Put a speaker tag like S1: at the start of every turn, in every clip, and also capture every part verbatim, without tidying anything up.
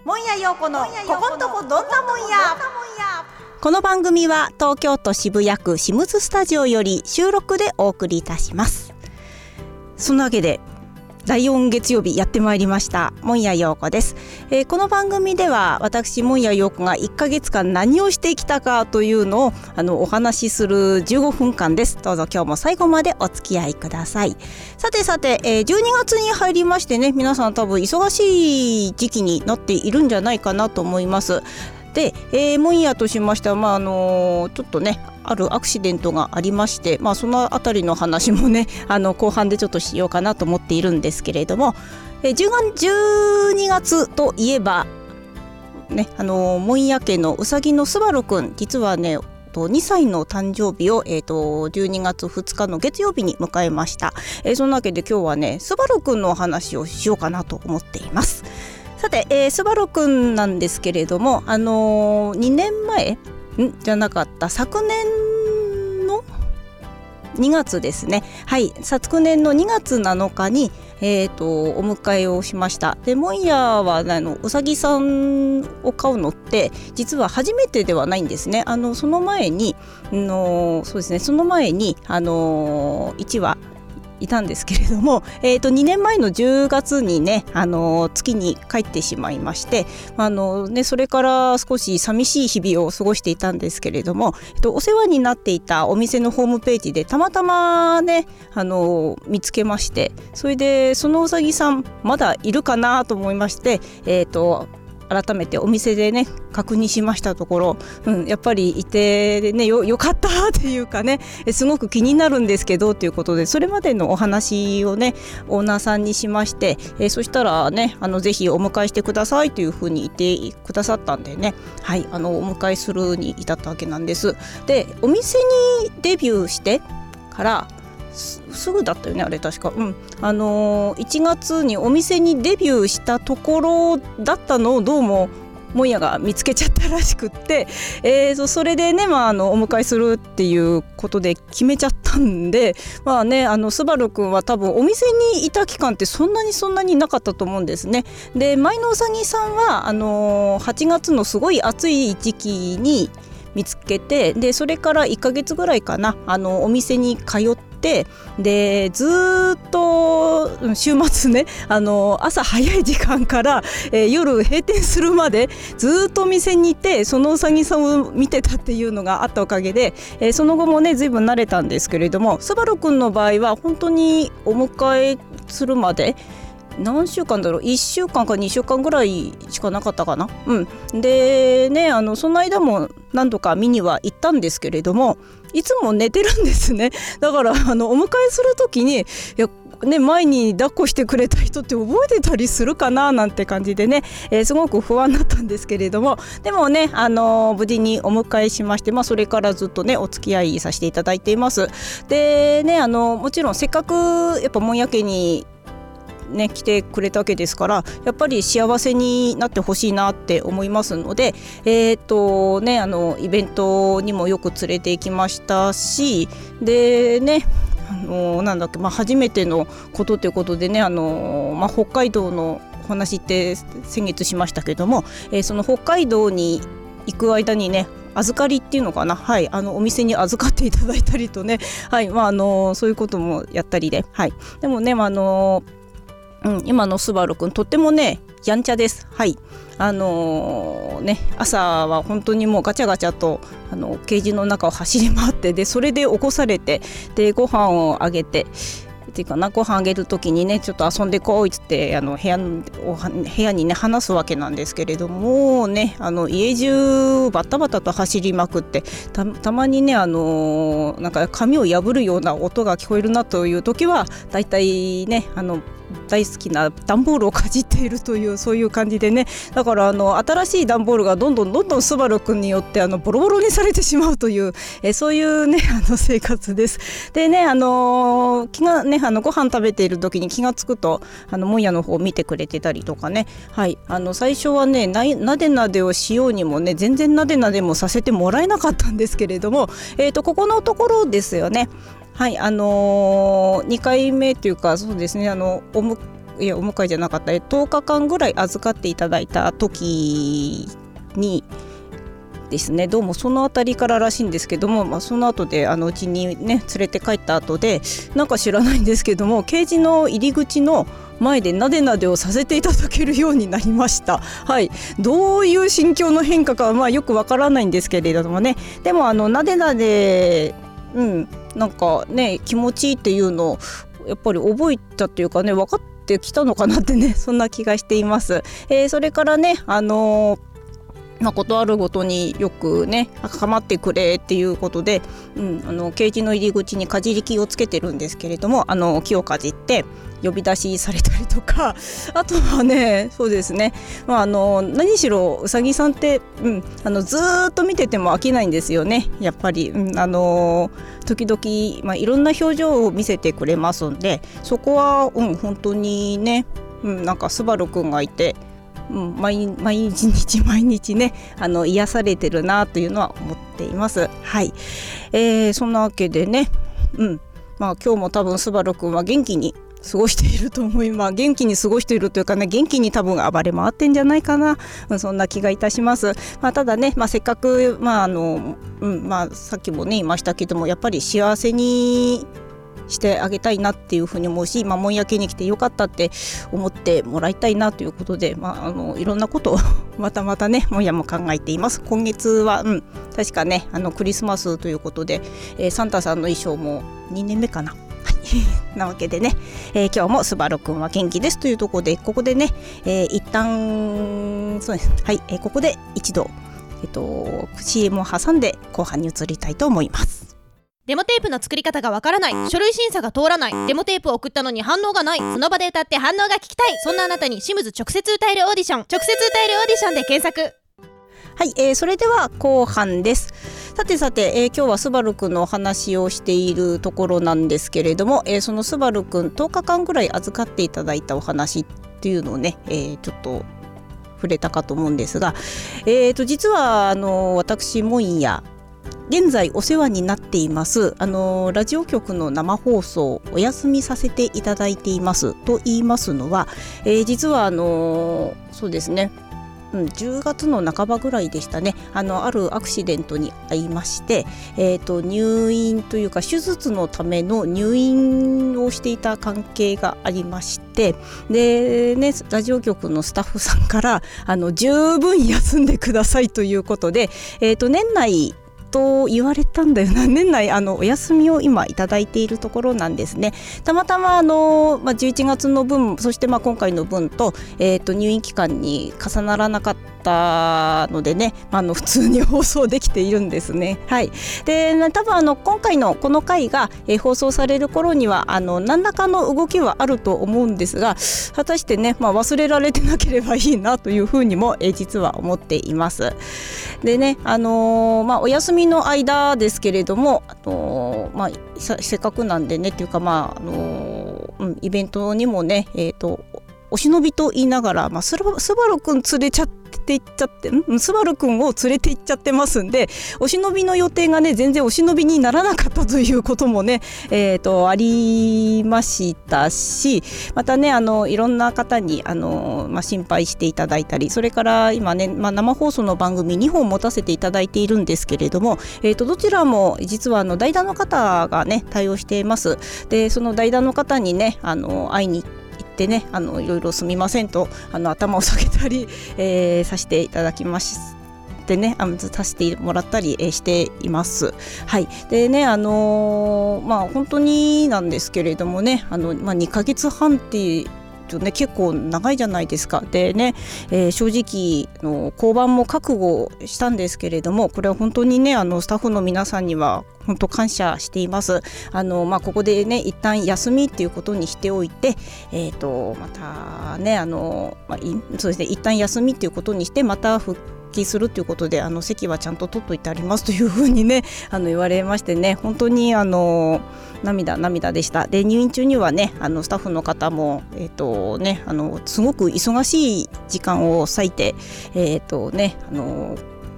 S1: もんやようこのここんとこどんなもんや。
S2: この番組は東京都渋谷区シムズスタジオより収録でお送りいたします。そんなわけでだいよん月曜日やってまいりました。もんやようこです、えー、この番組では私もんやようこがいっかげつかん何をしてきたかというのをあのお話しするじゅうごふんかんです。どうぞ今日も最後までお付き合いください。さてさて、えー、じゅうにがつに入りましてね、皆さん多分忙しい時期になっているんじゃないかなと思います。で、えー、もんやとしましては、まああのー、ちょっとねあるアクシデントがありまして、まあ、そのあたりの話もねあの後半でちょっとしようかなと思っているんですけれども、えー、じゅうにがつといえばね、あのー、もんや家のうさぎのすばるくん、実はねにさいの誕生日を、えー、とじゅうにがつふつかの月曜日に迎えました。えー、そんなわけで今日はねすばるくんのお話をしようかなと思っています。さて、えー、すばるくんなんですけれども、あのー、にねんまえんじゃなかった昨年のにがつですね。はい、昨年のにがつなのかに、えー、とお迎えをしました。でもんやはあのうさぎさんを飼うのって実は初めてではないんですね。あのその前にあのそうですねその前にあのいちわいたんですけれども、えー、とにねんまえのじゅうがつにね、あの月に帰ってしまいまして、あの、ね、それから少し寂しい日々を過ごしていたんですけれども、えっと、お世話になっていたお店のホームページでたまたまねあの見つけまして、それでそのうさぎさんまだいるかなと思いまして、えーと改めてお店でね確認しましたところ、うん、やっぱりいてね よ, よかったっていうかね、すごく気になるんですけどということで、それまでのお話をねオーナーさんにしまして、えそしたらねあのぜひお迎えしてくださいというふうに言ってくださったんでね、はい、あのお迎えするに至ったわけなんです。で、お店にデビューしてからす, すぐだったよねあれ確か、うんあのー、いちがつにお店にデビューしたところだったのをどうももんやが見つけちゃったらしくって、えー、それでね、まあ、あのお迎えするっていうことで決めちゃったんで、まあね、あのすばるくんは多分お店にいた期間ってそんなにそんなになかったと思うんですね。で、前のうさぎさんはあのー、はちがつのすごい暑い時期に見つけて、でそれからいっかげつぐらいかな、あのお店に通ってでずっと週末ねあの朝早い時間から、えー、夜閉店するまでずっとお店にいて、そのうさぎさんを見てたっていうのがあったおかげで、えー、その後もね随分慣れたんですけれども、すばるくんの場合は本当にお迎えするまで何週間だろう、いっしゅうかんかにしゅうかんぐらいしかなかったかな、うん、でねあのその間も何度か見には行ったんですけれども、いつも寝てるんですね。だからあのお迎えするときにいやね、前に抱っこしてくれた人って覚えてたりするかななんて感じでね、えー、すごく不安だったんですけれども、でもね、あのー、無事にお迎えしまして、まあ、それからずっとねお付き合いさせていただいています。でね、あのもちろんせっかくやっぱもんや家にね、来てくれたわけですから、やっぱり幸せになってほしいなって思いますので、えーとね、あのイベントにもよく連れて行きましたし、でねあのなんだっけ、まあ、初めてのことということでね、あの、まあ、北海道のお話って先月しましたけども、えー、その北海道に行く間にね預かりっていうのかな、はい、あのお店に預かっていただいたりとね、はいまあ、あのそういうこともやったりで、はい、でもね、まああのうん、今のすばるくんとってもねやんちゃです。はい、あのー、ね朝は本当にもうガチャガチャとあのケージの中を走り回って、でそれで起こされて、でご飯をあげてっていうかな、ご飯あげるときにねちょっと遊んでこいっつってあの部屋の部屋にね話すわけなんですけれどもね、あの家中バタバタと走りまくって、 た, たまにねあのなんか紙を破るような音が聞こえるなという時はだいたいねあの大好きな段ボールをかじっているという、そういう感じでね、だからあの新しい段ボールがどんどんどんどんすばるくんによってあのボロボロにされてしまうという、えそういうねあの生活です。でね、あの気がねあのご飯食べている時に気がつくとあのもんやの方を見てくれてたりとかね、はい、あの最初はねなでなでをしようにもね全然なでなでもさせてもらえなかったんですけれども、えーとここのところですよね。はい、あのー、にかいめというかそうですね、あのお迎いやお迎えじゃなかった、とおかかんぐらい預かっていただいた時にですね、どうもそのあたりかららしいんですけども、まあ、その後であのうちにね連れて帰った後でなんか知らないんですけども、ケージの入り口の前でなでなでをさせていただけるようになりました。はい、どういう心境の変化かはまあよくわからないんですけれどもね、でもあのなでなで、うん、なんかね気持ちいいっていうのをやっぱり覚えたっていうかね、分かってきたのかなってね、そんな気がしています。えー、それからね、あのーまあ、ことあるごとによくね構ってくれっていうことで、うん、あのケージの入り口にかじり気をつけてるんですけれども、あの木をかじって呼び出しされたりとか、あとはねそうですね、まあ、あの何しろうさぎさんって、うん、あのずーっと見てても飽きないんですよね、やっぱり、うん、あの時々、まあ、いろんな表情を見せてくれますんで、そこは、うん、本当にね、うん、なんかスバルくんがいて、うん、毎, 毎日毎日ねあの癒されてるなというのは思っています。はい、えー、そんなわけでね、うんまあ、今日も多分スバルくんは元気に過ごしていると思います。元気に過ごしているというかね、元気に多分暴れ回ってんじゃないかな、うん、そんな気がいたします。まあ、ただね、まあ、せっかく、まああのうんまあ、さっきもね言いましたけども、やっぱり幸せにしてあげたいなっていうふうに思うし、まあ、もんやけに来てよかったって思ってもらいたいなということで、まあ、あのいろんなことをまたまたねもんやも考えています。今月は、うん、確かねあのクリスマスということで、えー、サンタさんの衣装もにねんめかななわけでね、えー、今日もスバルくんは元気ですというところで、ここでね、えー、一旦そうです、はい、えー、ここで一度、えーと、シーエム を挟んで後半に移りたいと思います。
S3: デモテープの作り方がわからない、書類審査が通らない、デモテープを送ったのに反応がない、その場で歌って反応が聞きたい、そんなあなたにシムズ直接歌えるオーディション、直接歌えるオーディションで検索。
S2: はい、えー、それでは後半です。さてさて、えー、今日はスバルくんのお話をしているところなんですけれども、えー、そのスバルくんとおかかんぐらい預かっていただいたお話っていうのをね、えー、ちょっと触れたかと思うんですが、えー、と実はあの私もんや現在お世話になっていますあのラジオ局の生放送お休みさせていただいていますと言いますのは、えー、実はあのそうですね、うん、じゅうがつの半ばぐらいでしたね、あのあるアクシデントに遭いまして、えー、と入院というか手術のための入院をしていた関係がありまして、で、ね、ラジオ局のスタッフさんからあの十分休んでくださいということで、えー、と年内と言われたんだよな、年内あのお休みを今いただいているところなんですね。たまたまあの、まあ、じゅういちがつの分、そしてまあ今回の分と、えー、と入院期間に重ならなかったのでね、まあ、あの普通に放送できているんですね。はい、で多分あの今回のこの回が、えー、放送される頃にはあの何らかの動きはあると思うんですが、果たしてね、まあ、忘れられてなければいいなというふうにも、えー、実は思っています。でね、あのーまあ、お休みの間ですけれども、あのーまあ、せっかくなんでねっていうか、まああのーうん、イベントにもね、えーと、お忍びと言いながら、まあ、スバルくん連れちゃっていっちゃってんスバルくんを連れて行っちゃってますんで、お忍びの予定がね全然お忍びにならなかったということもね、えーと、ありましたし、またねあのいろんな方にあの、まあ、心配していただいたり、それから今ね、まあ、生放送の番組にほん持たせていただいているんですけれども、えーと、どちらも実はあの代打の方がね対応しています。でその代打の方にねあの会いに行ってでね、あのいろいろすみませんとあの頭を下げたり、えー、させていただきましてね、あのさせてもらったり、えー、しています。はい、でね、あのー、まあ本当になんですけれどもね、あの、まあ、にかげつはんってね、結構長いじゃないですか。でね、えー、正直の降板も覚悟したんですけれども、これは本当にねあのスタッフの皆さんには本当感謝しています。あの、まあ、ここでね一旦休みっていうことにしておいて、えー、とまたねあの、まあ、そうですね一旦休みっていうことにしてまた復帰するということで、あの席はちゃんと取っといてありますというふうにねあの言われましてね、本当にあの涙涙でした。で入院中にはねあのスタッフの方も、えーとね、あのすごく忙しい時間を割いて、えーとね、あの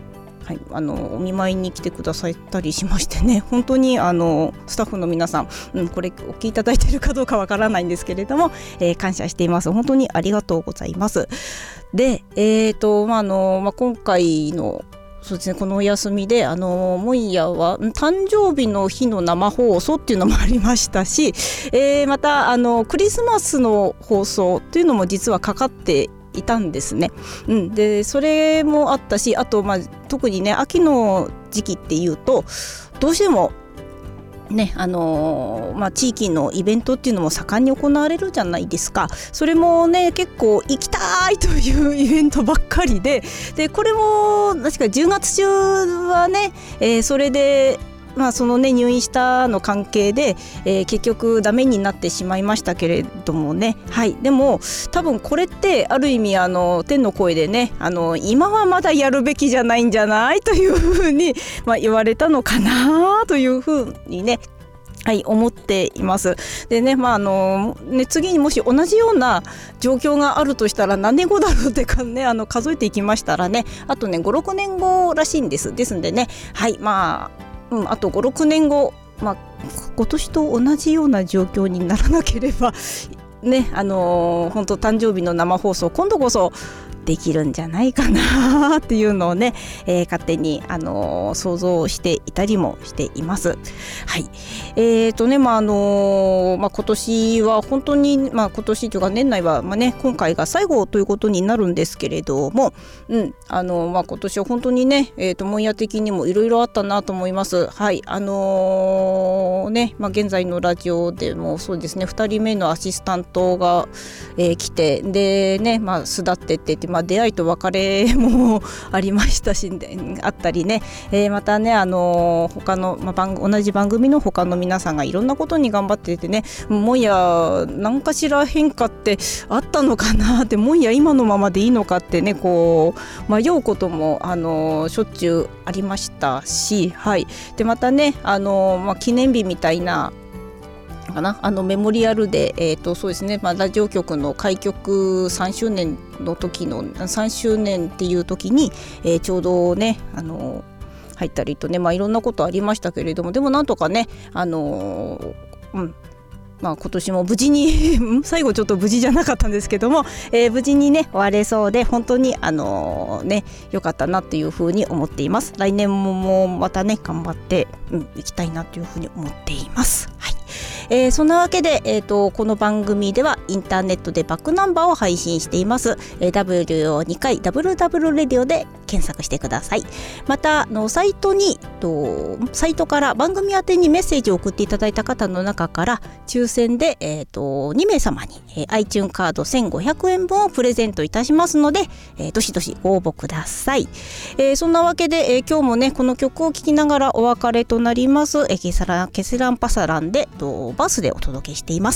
S2: はい、あのお見舞いに来てくださったりしましてね、本当にあのスタッフの皆さん、うん、これお聞きいただいているかどうかわからないんですけれども、えー、感謝しています。本当にありがとうございます。で、えーとまああのまあ、今回のそうですね、このお休みであのモイヤは誕生日の日の生放送っていうのもありましたし、えー、またあのクリスマスの放送っていうのも実はかかっていたんですね、うん、でそれもあったし、あと、まあ、特にね秋の時期っていうとどうしてもねあのーまあ、地域のイベントっていうのも盛んに行われるじゃないですか。それもね結構行きたいというイベントばっかりで、でこれも確かじゅうがつ中はね、えー、それでまあそのね入院したの関係で、えー、結局ダメになってしまいましたけれどもね、はい、でも多分これってある意味あの天の声でね、あの今はまだやるべきじゃないんじゃないというふうに、まあ、言われたのかなというふうにね、はい、思っています。でね、まああのね、次にもし同じような状況があるとしたら何年後だろうってか、ね、あの数えていきましたらね、あとねご、ろくねんごらしいんです。ですんでね、はい、まあうん、あとご、ろくねんご、まあ、今年と同じような状況にならなければね、あのー、本当誕生日の生放送今度こそできるんじゃないかなっていうのをね、えー、勝手に、あのー、想像していたりもしています。はい、えーとねまああのーまあ、今年は本当に、まあ、今年というか年内は、まあね、今回が最後ということになるんですけれども、うんあのーまあ、今年は本当にね、えーとモンヤ的にもいろいろあったなと思います。はいあのーねまあ、現在のラジオでもそうですね、ふたりめのアシスタントが、えー、来て、でね、まあ、巣立ってって言って、まあ、出会いと別れもありましたし、あったりね、えー、またね、あのー、他の、まあ、番同じ番組の他の皆さんがいろんなことに頑張っててね、もんや何かしら変化ってあったのかなって、もんや今のままでいいのかってね、こう迷うことも、あのー、しょっちゅうありましたし、はい、でまたね、あのーまあ、記念日みたいなかな、あのメモリアルで、えーとそうですねまあ、ラジオ局の開局さんしゅうねんの時のさんしゅうねんっていう時に、えー、ちょうどねあの入ったりとね、まあ、いろんなことありましたけれども、でもなんとかねあのーうんまあ、今年も無事に最後ちょっと無事じゃなかったんですけども、えー、無事にね終われそうで本当にあのー、ね良かったなっていうふうに思っています。来年ももうまたね頑張ってい、うん、きたいなというふうに思っています。はい、えー、そんなわけで、えーと、この番組ではインターネットでバックナンバーを配信しています。えー、ダブリュー をにかい ダブルダブル レディオで検索してください。またのサイトにとサイトから番組宛てにメッセージを送っていただいた方の中から抽選で、えー、とにめい様に、えー、iTunes カードせんごひゃくえんぶんをプレゼントいたしますので、えー、どしどしご応募ください。えー、そんなわけで、えー、今日もねこの曲を聴きながらお別れとなります。えー、ケサラケセランパサランでとバースでお届けしています。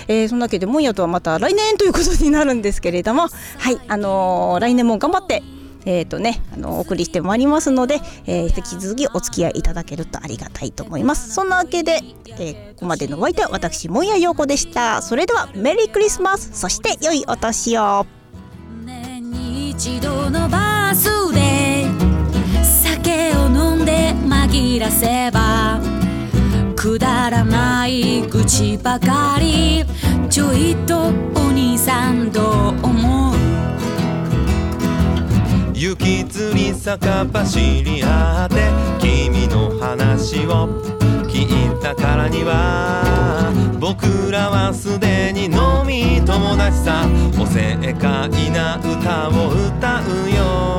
S2: えー、そんなわけでもんやとはまた来年ということになるんですけれども、はいあのー、来年も頑張ってえーとね、あのお送りしてまいりますので、えー、引き続きお付き合いいただけるとありがたいと思います。そんなわけで、えー、ここまでのお相手は私もんやようこでした。それではメリークリスマス、そして良いお年を。
S4: 年に一度のバースデー、酒を飲んで紛らせばくだらない愚痴ばかり、ちょいとお兄さんどう思う？
S5: 雪吊り坂走り合って君の話を聞いたからには僕らはすでに飲み友達さ、おせっかいな歌を歌うよ。